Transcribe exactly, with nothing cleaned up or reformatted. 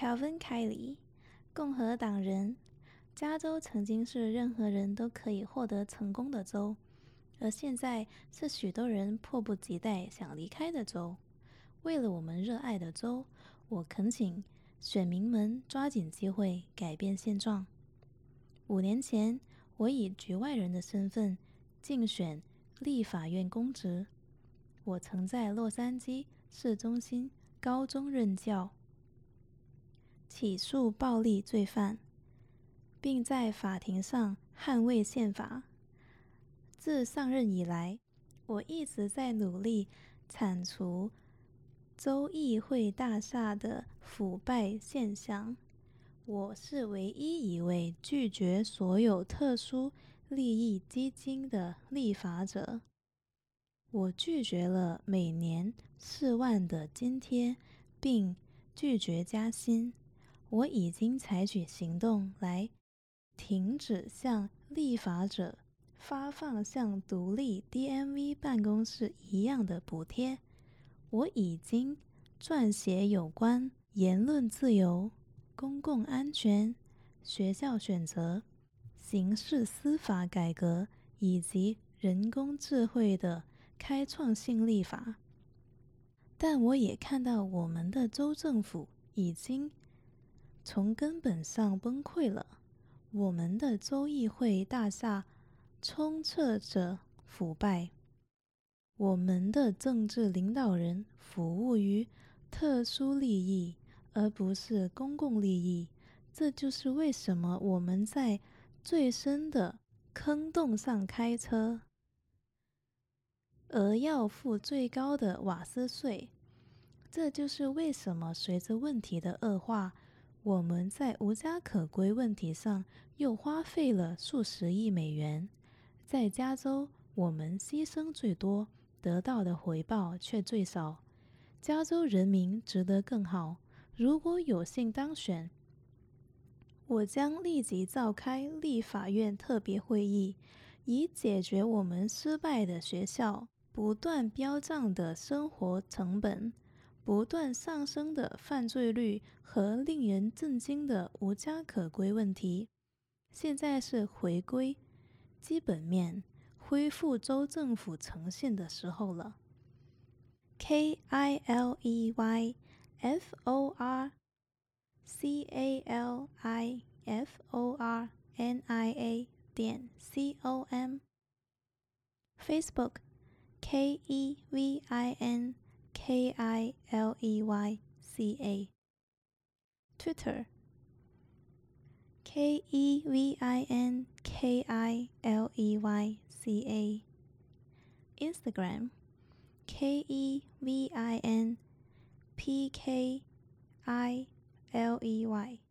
Calvin Kiley，共和党人。加州曾经是任何人都可以获得成功的州，而现在是许多人迫不及待想离开的州。为了我们热爱的州，我恳请选民们抓紧机会改变现状。五年前，我以局外人的身份竞选立法院公职。我曾在洛杉矶市中心高中任教，起诉暴力罪犯，并在法庭上捍卫宪法。自上任以来，我一直在努力铲除州议会大厦的腐败现象。我是唯一一位拒绝所有特殊利益基金的立法者。我拒绝了每年四万的津贴，并拒绝加薪。我已经采取行动来停止向立法者发放像独立 D M V 办公室一样的补贴。我已经撰写有关言论自由、公共安全、学校选择、刑事司法改革以及人工智慧的开创性立法。但我也看到我们的州政府已经从根本上崩溃了。我们的州议会大厦充斥着腐败，我们的政治领导人服务于特殊利益，而不是公共利益。这就是为什么我们在最深的坑洞上开车，而要付最高的瓦斯税。这就是为什么随着问题的恶化，我们在无家可归问题上又花费了数十亿美元。在加州，我们牺牲最多，得到的回报却最少。加州人民值得更好。如果有幸当选，我将立即召开立法院特别会议，以解决我们失败的学校、不断飙涨的生活成本、不断上升的犯罪率和令人震惊的无家可归问题。现在是回归基本面、恢复州政府呈现的时候了。K I L E Y F O R C A L I F O R N I A 点 C O M Facebook K E V I N K I L E Y C A Twitter K E V I N K I L E Y C A Instagram K E V I N P K I L E Y